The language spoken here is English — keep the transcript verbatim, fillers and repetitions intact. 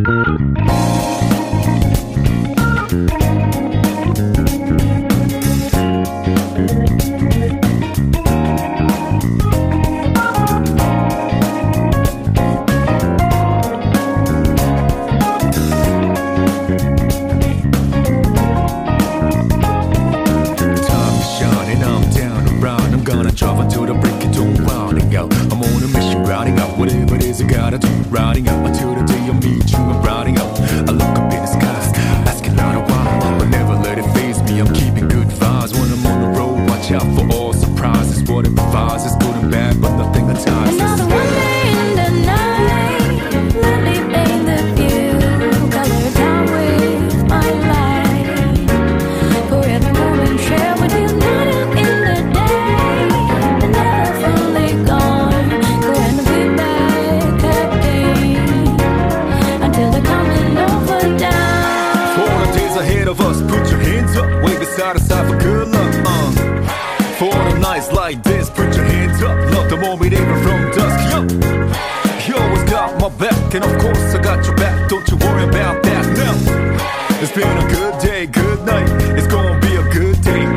Riding up until the day I meet you, I'm riding up. I look up in the skies, asking out a while, but never let it faze me. I'm keeping good vibes when I'm on the road. Watch out for all surprises. What it provides is good and bad, but nothing at times. Another one day in the night, let me paint the view, color it down with my light. For every moment share with you, not in the day, but never fully gone. Going to be back again until the coming over down. For the days ahead of us, put your hands up, wave it side to side for good luck. Uh. For the nights like this, put your hands up. Love the moment even from dusk. Yo, you always got my back, and of course I got your back. Don't you worry about that now. It's been a good day, good night. It's gonna be a good day.